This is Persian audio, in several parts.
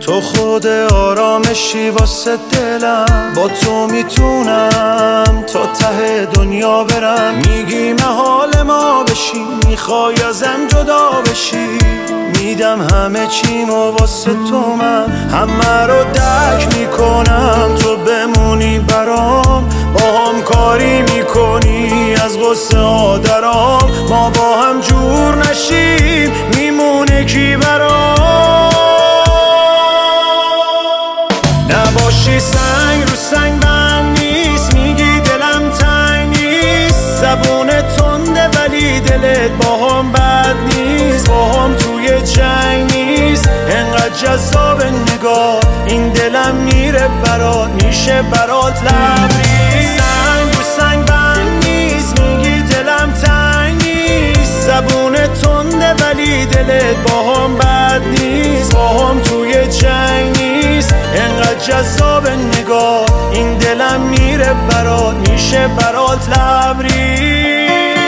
تو خود آرامشی واسه دلم، با تو میتونم تا ته دنیا برم. میگی محال ما بشی، میخوای ازم جدا بشی، میدم همه چیمو واسه تو، من همه رو درک میکنم. تو بمونی برام، با هم کاری میکنی از غصه آدرام. ما با هم جور نشیم، میمونه کی برام؟ نباشی سنگ رو سنگ بند نیست، میگی دلم تنگ نیست. زبون تنده ولی دلت با هم بد نیست. با هم توی جنگ نیست، انقدر جذاب نگاه. این دلم میره برات، میشه برات لبریز. سنگ رو سنگ بند نیست، میگی دلم تنگ نیست. زبون تنده ولی دلت با هم بد نیست. با هم توی جنگ نیست، انقدر جذاب نگاه. این دلم میره برات، میشه برات لبریز.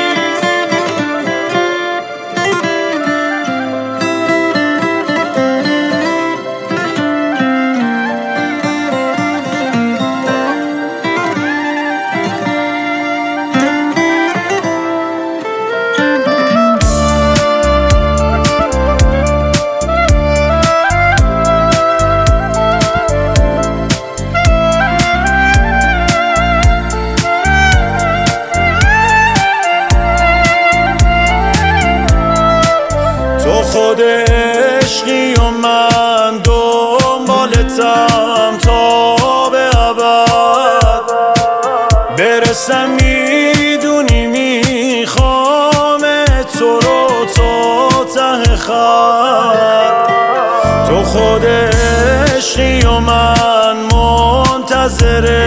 خود عشقی و من دنبالتم تا به ابد برسم. میدونی میخوام تو رو تا ته خط. تو خود عشقی و من منتظر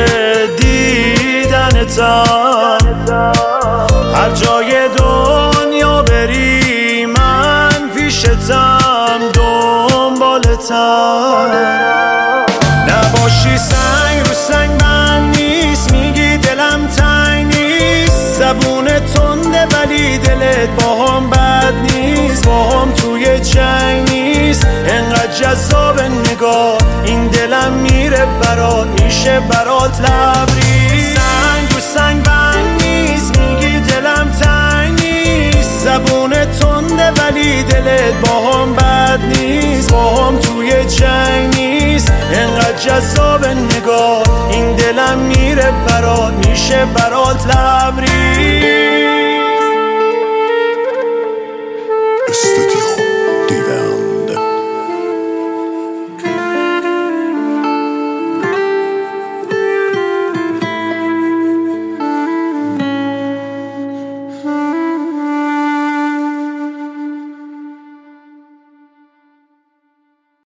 دیدنتم. هر جای دنیا بری پیشتم، دنبالتم. نباشی سنگ رو سنگ بند نیست، میگی دلم تنگ نیست. زبون تنده ولی دلت با هم بد نیست. با هم توی جنگ نیست، انقدر جذاب نگاه. این دلم میره برات، میشه برات لبریز. سنگ رو سنگ بند نیست، میگی دلم تنگ نیست. زبون تنده ولی دلت با هم بد نیست. با هم توی جنگ نیست، انقدر جذاب نگاه. این دلم میره برات، میشه برات لبریز.